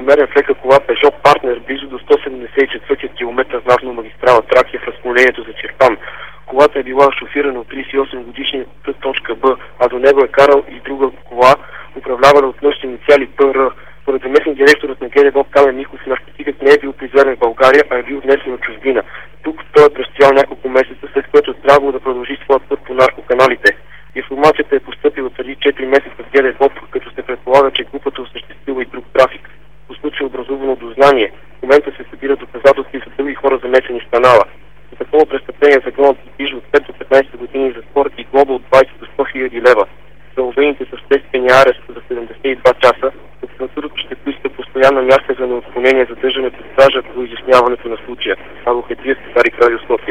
намерен в лека кола Peugeot Partner близо до 174 км в автомагистрала Тракия в разклонението за Чирпан. Колата е била шофирана от 38 годишния Т.Б, а до него е карал и друга кола, управлявана от мъж с инициали ПР. Според заместник директорът на ГДБОП Камен Михов, наркотикът не е бил произведен в България, а е бил внесен от чужбина. Тук той е престоял няколко месеца, след което е трябвало да продължи своят път по наркоканалите. Информацията е постъпила преди 4 месеца в ГДБОП, като се предполага, че групата осъществила и друг трафик. По случай образувано дознание. В момента се събират доказателства и за други хора замесени в канала. За такова престъпление законът предвижда от 5 до 15 години затвор и глоба от 20 до 100 хиляди лева. Заловените са в следствения арест за 72 часа, прокуратурата ще поиска постоянна мярка за неотклонение задържане под стража по изясняването на случая. Ало Хеджиев, Старик Радио Скот.